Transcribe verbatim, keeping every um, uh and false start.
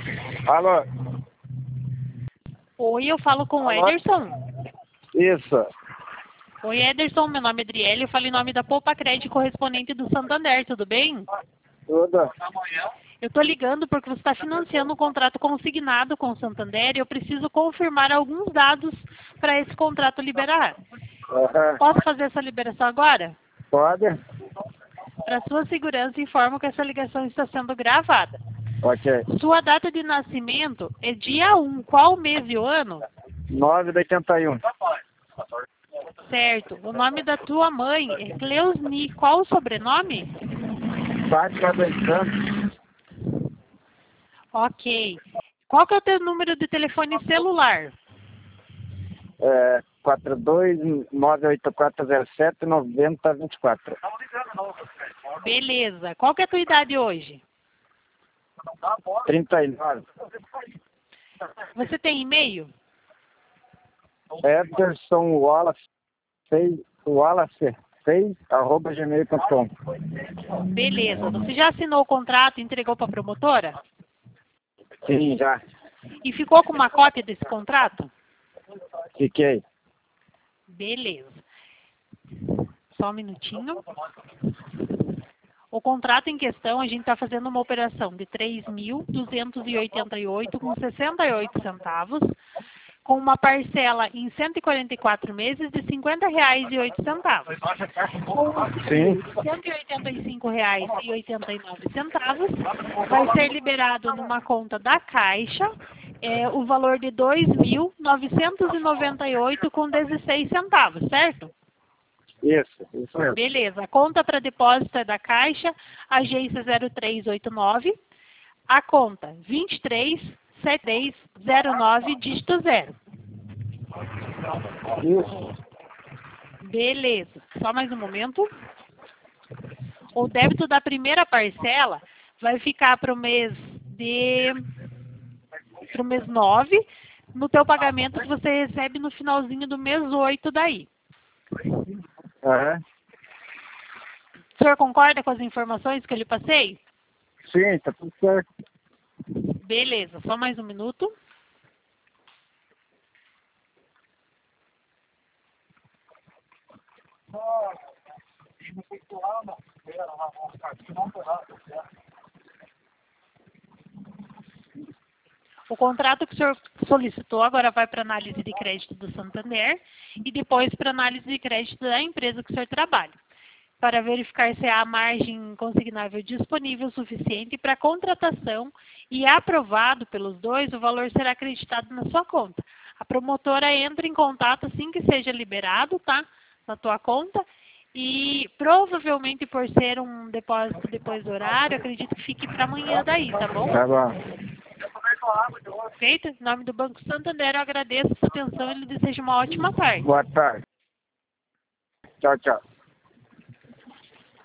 Alô? Oi, eu falo com o Alô? Ederson. Isso. Oi, Ederson, meu nome é Adriele, eu falo em nome da Poupa Crédito, correspondente do Santander, tudo bem? Tudo. Eu estou ligando porque você está financiando um contrato consignado com o Santander e eu preciso confirmar alguns dados para esse contrato liberar. Aham. Posso fazer essa liberação agora? Pode? Para sua segurança, informo que essa ligação está sendo gravada. Ok. Sua data de nascimento é dia um, qual mês e o ano? nove de oitenta e um. Certo. O nome da tua mãe é Cleusni, qual o sobrenome? Fátima dos Santos. Ok. Qual que é o teu número de telefone celular? É, quatro dois nove oito quatro zero sete nove zero dois quatro. Beleza. Qual que é a tua idade hoje? trinta e nove. Você tem e-mail? Ederson Wallace seis, Wallace seis, arroba gmail ponto com. Beleza. Você já assinou o contrato e entregou para a promotora? Sim, já. E ficou com uma cópia desse contrato? Fiquei. Beleza. Só um minutinho. O contrato em questão, a gente está fazendo uma operação de três mil duzentos e oitenta e oito com sessenta e oito centavos, com uma parcela em cento e quarenta e quatro meses de cinquenta reais e oito centavos. Com Sim. cento e oitenta e cinco reais e oitenta e nove centavos, vai ser liberado numa conta da Caixa é, o valor de dois mil novecentos e noventa e oito com dezesseis centavos, certo? Isso, isso mesmo. Beleza. A conta para depósito é da Caixa, agência zero três oito nove, a conta vinte e três setenta e três zero nove, dígito zero. Isso. Beleza. Só mais um momento. O débito da primeira parcela vai ficar para o mês de... para o mês nove, no teu pagamento que você recebe no finalzinho do mês oito daí. Aham. O senhor concorda com as informações que eu lhe passei? Sim, tá tudo certo. Beleza, só mais um minuto. O contrato que o senhor solicitou agora vai para análise de crédito do Santander e depois para análise de crédito da empresa que o senhor trabalha, para verificar se há margem consignável disponível suficiente para contratação e aprovado pelos dois, o valor será acreditado na sua conta. A promotora entra em contato assim que seja liberado, tá? Na tua conta. E provavelmente por ser um depósito depois do horário, acredito que fique para amanhã daí, tá bom? Tá bom. Feito? Em nome do Banco Santander, eu agradeço a sua atenção e lhe desejo uma ótima tarde. Boa tarde. Tchau, tchau.